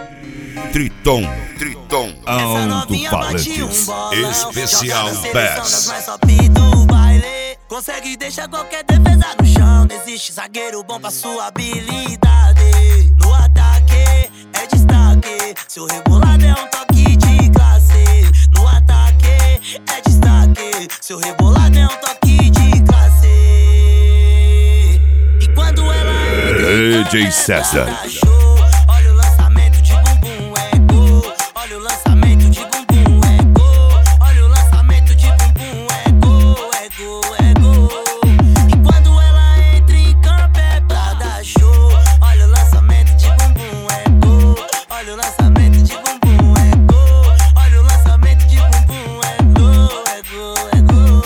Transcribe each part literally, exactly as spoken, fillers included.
Triton, Triton, alto-falantes, especial Bass. Consegue deixar qualquer defesa no chão. Não existe zagueiro bom pra sua habilidade. No ataque é destaque. Seu rebolado é um toque de classe. No ataque é destaque. Seu rebolado é um toque de classe. E quando ela entra, D J César. Olha o lançamento de bumbum, é gol. Olha o lançamento de bumbum, é gol. Olha o lançamento de bumbum, é gol, é gol, é gol. E quando ela entra em campo é pra dar show. Olha o lançamento de bumbum, é gol. Olha o lançamento de bumbum, é gol. Olha o lançamento de bumbum, é gol, é gol, é gol.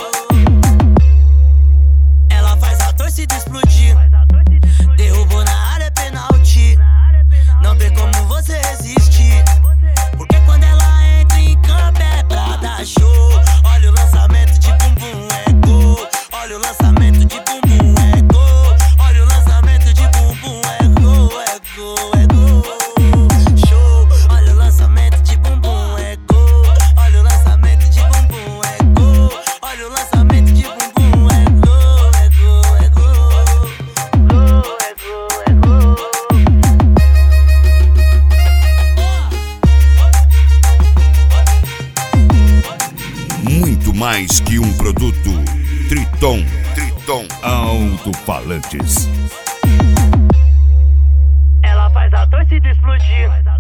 Ela faz a torcida explodir. Derrubou na área, é penalti. Não tem como você resistir, porque quando ela entra em campo é pra dar show. Olha o lançamento de bumbum, é gol. Olha o lançamento de bumbum, é gol. Olha o lançamento de bumbum, é gol, é gol, é gol. Show. Olha o lançamento de bumbum, é gol. Olha o lançamento de bumbum, é gol. Olha o lançamento de bumbum, é gol, é gol, é gol. Gol, é gol, é gol. Muito mais que um produto. Triton, Triton, alto-falantes. Ela faz a torcida explodir.